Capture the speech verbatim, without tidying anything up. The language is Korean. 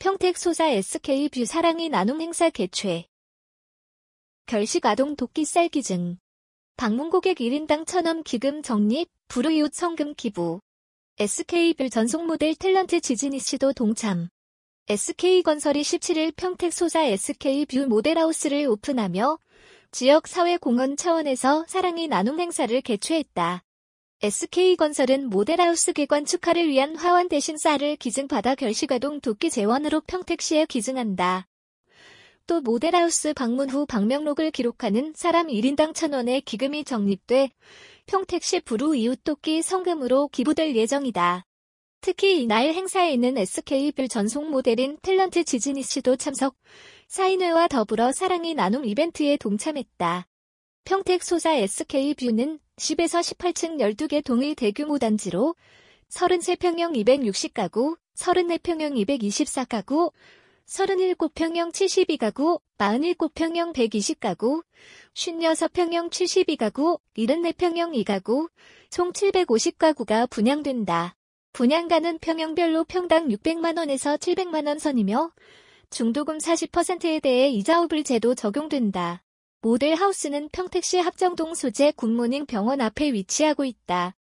평택 소사 에스케이뷰 사랑이 나눔 행사 개최. 결식 아동 도끼살 기증. 방문 고객 일 인당 천 원 기금 적립, 불우이웃 성금 기부. 에스케이뷰 전속 모델 탤런트 지진이 씨도 동참. 에스케이건설이 십칠 일 평택 소사 에스케이뷰 모델하우스를 오픈하며 지역 사회공헌 차원에서 사랑이 나눔 행사를 개최했다. 에스케이건설은 모델하우스 개관 축하를 위한 화환 대신 쌀을 기증받아 결식아동 도끼 재원으로 평택시에 기증한다. 또 모델하우스 방문 후 방명록을 기록하는 사람 일 인당 천 원의 기금이 적립돼 평택시 불우이웃 도끼 성금으로 기부될 예정이다. 특히 이날 행사에는 에스케이뷰 전속 모델인 탤런트 지진이 씨도 참석, 사인회와 더불어 사랑이 나눔 이벤트에 동참했다. 평택 소사 에스케이뷰는 십에서 십팔 층 열두 개 동의 대규모 단지로 삼십삼 평형 이백육십 가구, 삼십사 평형 이백이십사 가구, 삼십칠 평형 칠십이 가구, 사십칠 평형 백이십 가구, 오십육 평형 칠십이 가구, 칠십사 평형 이 가구, 총 칠백오십 가구가 분양된다. 분양가는 평형별로 평당 육백만 원에서 칠백만 원 선이며 중도금 사십 퍼센트에 대해 이자후불 제도 적용된다. 모델하우스는 평택시 합정동 소재 굿모닝 병원 앞에 위치하고 있다.